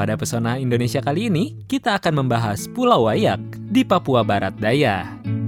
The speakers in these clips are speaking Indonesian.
Pada Pesona Indonesia kali ini, kita akan membahas Pulau Wayak di Papua Barat Daya.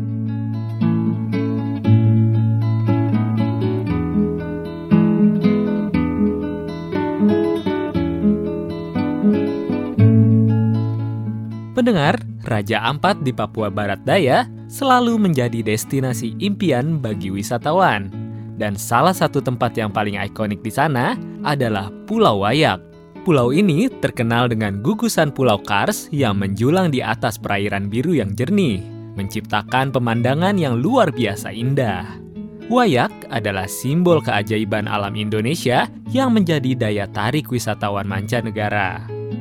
Pendengar, Raja Ampat di Papua Barat Daya selalu menjadi destinasi impian bagi wisatawan. Dan salah satu tempat yang paling ikonik di sana adalah Pulau Wayak. Pulau ini terkenal dengan gugusan Pulau Kars yang menjulang di atas perairan biru yang jernih, menciptakan pemandangan yang luar biasa indah. Wayak adalah simbol keajaiban alam Indonesia yang menjadi daya tarik wisatawan mancanegara.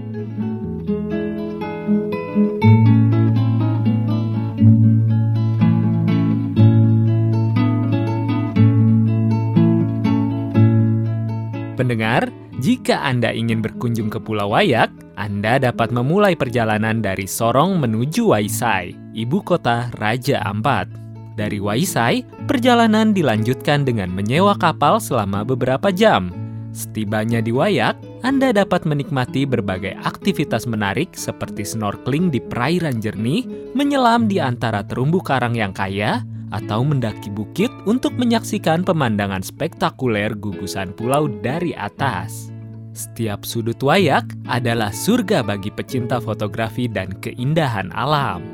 Pendengar, jika Anda ingin berkunjung ke Pulau Wayak, Anda dapat memulai perjalanan dari Sorong menuju Waisai, ibu kota Raja Ampat. Dari Waisai, perjalanan dilanjutkan dengan menyewa kapal selama beberapa jam. Setibanya di Wayak, Anda dapat menikmati berbagai aktivitas menarik seperti snorkeling di perairan jernih, menyelam di antara terumbu karang yang kaya, atau mendaki bukit untuk menyaksikan pemandangan spektakuler gugusan pulau dari atas. Setiap sudut Wayak adalah surga bagi pecinta fotografi dan keindahan alam.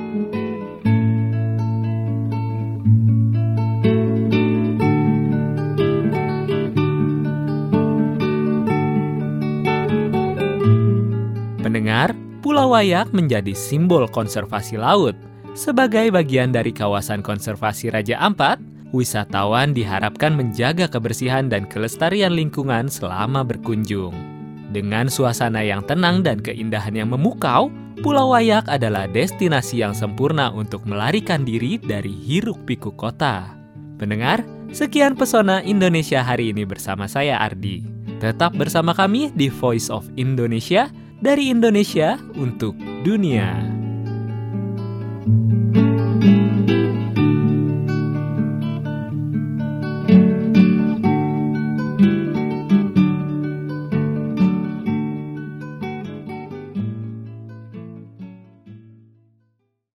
Pendengar, Pulau Wayak menjadi simbol konservasi laut. Sebagai bagian dari kawasan konservasi Raja Ampat, wisatawan diharapkan menjaga kebersihan dan kelestarian lingkungan selama berkunjung. Dengan suasana yang tenang dan keindahan yang memukau, Pulau Wayak adalah destinasi yang sempurna untuk melarikan diri dari hiruk-pikuk kota. Pendengar, sekian Pesona Indonesia hari ini bersama saya Ardi. Tetap bersama kami di Voice of Indonesia, dari Indonesia untuk dunia.